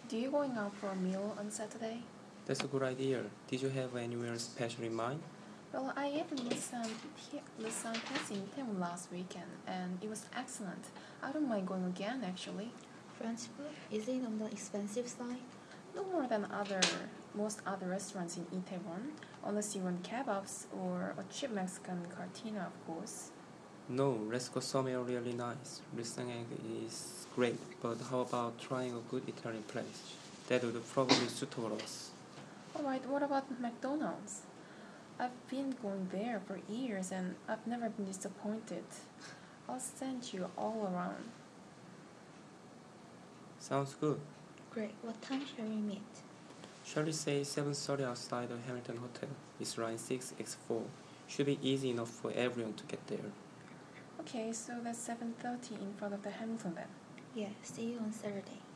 Do you going out for a meal on Saturday? That's a good idea. Did you have anywhere special in mind? Well, I ate Nissan Pass in Itaewon last weekend, and it was excellent. I don't mind going again, actually. French food? Is it on the expensive side? No more than most other restaurants in Itaewon, unless you want kebabs or a cheap Mexican cantina, of course. No, let's go somewhere really nice. Risang is great, but how about trying a good Italian place? That would probably suit us. Alright, what about McDonald's? I've been going there for years and I've never been disappointed. I'll send you all around. Sounds good. Great. What time shall we meet? Shall we say 7:30 outside the Hamilton Hotel? It's line 6X4. Should be easy enough for everyone to get there. Okay, so that's 7:30 in front of the Hamilton then. Yeah, see you on Saturday.